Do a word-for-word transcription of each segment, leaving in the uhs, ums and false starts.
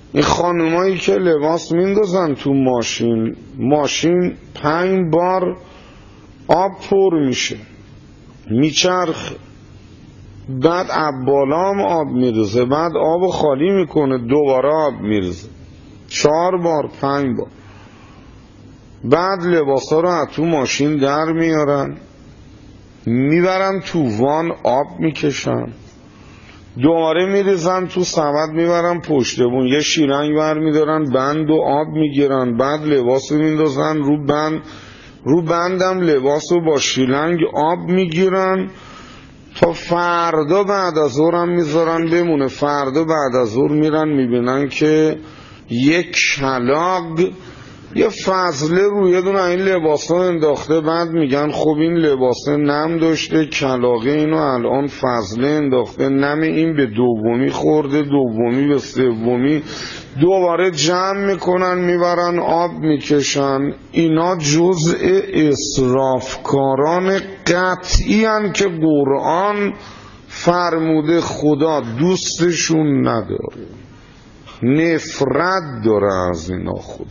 این خانومایی که لباس میندازن تو ماشین، ماشین پنج بار آب پر میشه، میچرخ، بعد بالا هم آب میرزه، بعد آب خالی میکنه، دوباره آب میرزه، چهار بار پنج بار. بعد لباس ها رو از تو ماشین در میارن، میبرن تو وان آب میکشن، دوباره میریزن تو سبد میبرن پشت بون، یه شیرنگ بر میدارن بند و آب میگیرن، بعد لباس رو میندازن رو بند، رو بندم لباس رو با شیرنگ آب میگیرن تا فردا بعد از ظهر هم میذارن بمونه. فردا بعد از ظهر میرن میبینن که یک کلاغ یه فضله روی یه دونه این لباس ها انداخته. بعد میگن خب این لباس نم داشته، کلاغه اینو الان فضله انداخته، نم این به دومی خورده، دومی به سومی، دوباره جمع میکنن میبرن آب میکشن. اینا جزء اسرافکاران قطعی هن که قرآن فرموده خدا دوستشون نداره، نفرت داره از اینا، خدا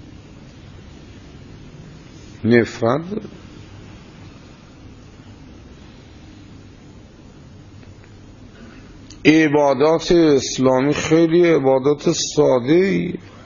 نفرت داره. عبادات اسلامی خیلی عبادات ساده ای،